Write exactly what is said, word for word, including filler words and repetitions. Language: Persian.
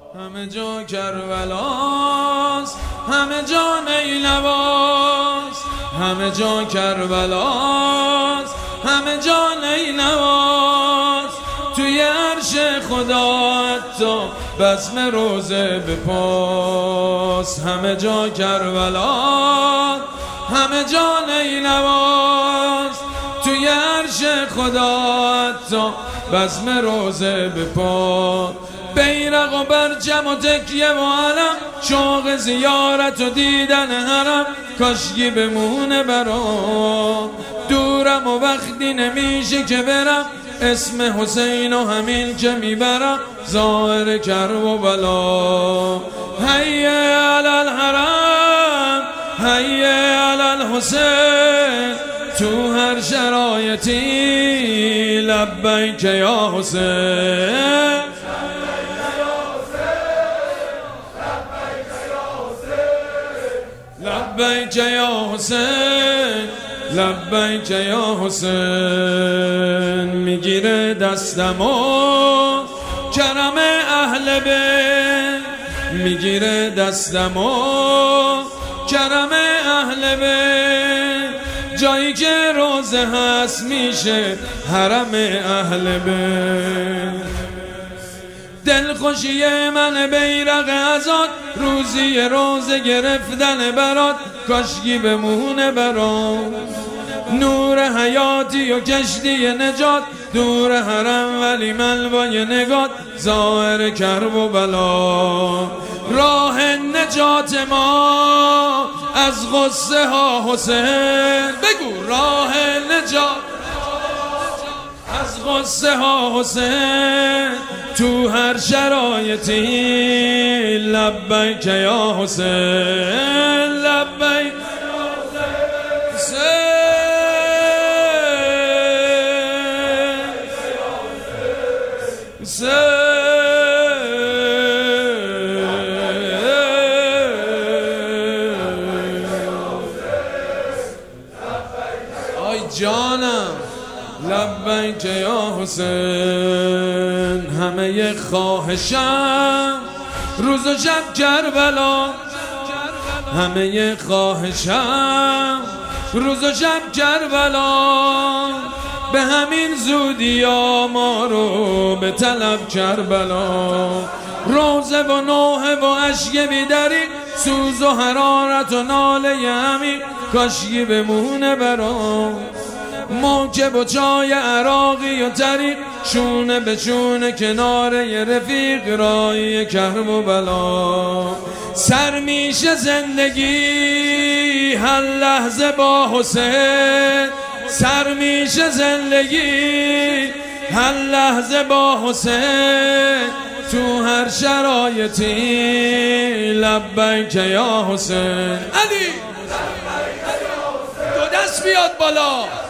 همه جا کربلاست، همه جا نیلواست، همه جا کربلاست، همه جا نیلواست. توی عرش خدا حتی بزم روزه بپاس. همه جا کربلاست، همه جا نیلواست. توی عرش خدا حتی بزم روزه بپاس. بیرق و برجم و تکیه و علم، شوق زیارت و دیدن حرم، کاشکی بمونه برام. دورم و وقتی نمیشه که برم، اسم حسین و همین که میبرم، ظاهر کرب و بلا. حیه علی الحرم، حیه علی الحسین، تو هر شرایطی لبیک یا حسین. لبیک یا حسین، لبیک یا حسین. میگیره دستمو کرم اهل بیت، میگیره دستمو کرم اهل بیت. جایی که روزه هست میشه حرم اهل بیت. دلخوشی من بیرق ازاد، روزی روزه گرفتن برات، کاشکی بمونه برام. نور حیاتی و کشتی نجات، دور حرم ولی ملوای نگات، ظاهر کرب و بلا. راه نجات ما از غصه ها حسین، بگو راه نجات از غصه ها حسین، تو هر شرایطی لبیک یا حسین. لبیک حسین، حسین. آی جانم لبیک یا حسین. همه خواهشم روز و شب کربلا، همه خواهشم روز و شب کربلا. به همین زودی ها ما رو به طلب کربلا. روزه و نوحه و عشق بیدری، سوز و حرارت و ناله همین، کاشکی بمونه برام. موکب و چای عراقی و طریق، شونه به شونه کناره رفیق، رای کرب و بلا. سر میشه زندگی هر لحظه با حسین، سر میشه زندگی هر لحظه با حسین، تو هر شرایطی لبیک یا حسین. علی دو دست بیاد بالا.